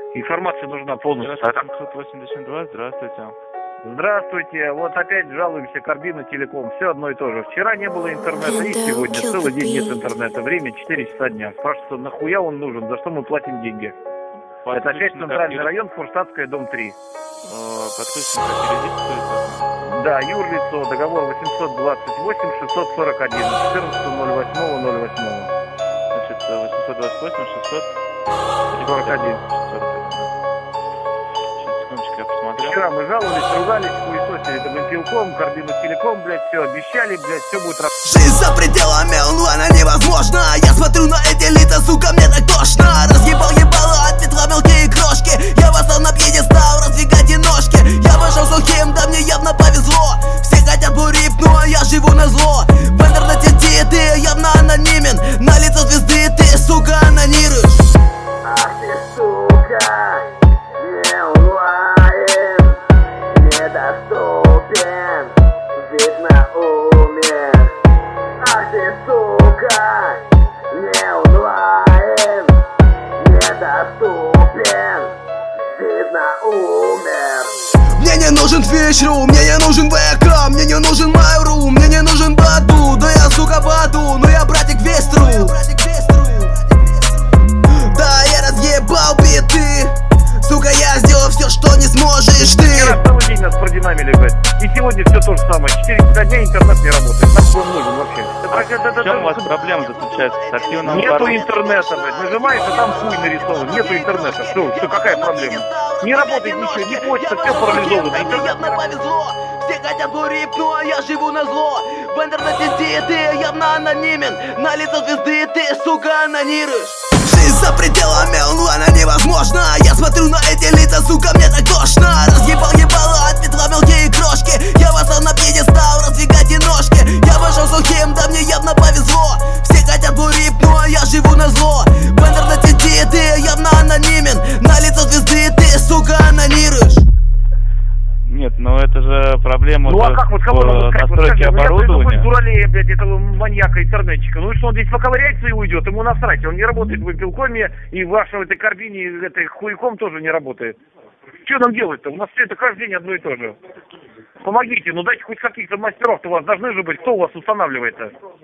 Информация нужна полностью. 782, здравствуйте. Здравствуйте. Вот опять жалуемся, Карбина Телеком. Все одно и то же. Вчера не было интернета, и сегодня целый день нет интернета. Время 4 часа дня. Спрашивается, нахуя он нужен, за что мы платим деньги? Это опять центральный район, Фурштадтская, дом 3. Подключен как юридическое. Да, юрлицо, договор 828 641, 14.08.08. Значит, 828 41. 641. Сейчас, секундочку, я посмотрю. Вчера мы жаловались, ругались, хуесосили. Это Мобилком, Карбину Телеком, блядь, все обещали, блядь, все будет работать. Жизнь за пределами онлайна невозможна. Я смотрю на эти лица, сука, мне так тошно. Разъебал ебало от метла мелкие крошки. Я восстал на пьедестал, раздвигайте ножки. Я вышел сухим, да мне явно повезло. Все хотят бурип, ну а я живу на зло. В интернете ты явно анонимен. На лицо звезды ты, сука, анонируешь. Ах ты, сука, не онлайн, недоступен, видно умер. Ах ты, сука, не онлайн, недоступен, видно умер. Мне не нужен Twitch.ru, мне не нужен ВК, мне не нужен Mail.ru, мне не нужен Баду. Да я, сука, Баду, но я братик Вестру. Да, я разъебал биты. Сука, я сделал все, что не сможешь ты. Вчера целый день нас продинамили, блядь. И сегодня все то же самое. 4 часа дня интернет не работает. Нахуй он нужен вообще? В чем у вас проблема заключается с активным Нету оборотом? интернета, блядь. Нажимаешь, а там хуй нарисован. Нету интернета. Что, какая проблема? Не работает ничего, не почта, все парализовано. Мне Интернет явно повезло. Все хотят бурип, ну а я живу на зло. В интернете ты явно анонимен. На лицо звезды ты, сука, анонируешь. Жизнь за пределами онлайна невозможна. Я смотрю на эти лица, сука, мне так тошно. Разъебал ебало от метла мелкие крошки. Я восстал на пьедестал, раздвигайте ножки. Я вышел сухим, да мне явно повезло. Все хотят бурип, ну а я живу на зло. В интернете ты явно анонимен. На лицо звезды ты, сука, анонируешь. Нет, ну это же проблема Ну а как вот кого надо сказать? Вот настройки скажи, оборудования. я дуралея, блядь, этого маньяка интернетчика. Ну и что, он здесь поковыряется и уйдет, ему насрать. Он не работает в Мобилкоме, и в вашем этой Карбине, этой хуяком тоже не работает. Что нам делать-то? У нас все это каждый день одно и то же. Помогите, ну дайте хоть каких-то мастеров-то у вас должны же быть. Кто у вас устанавливает-то?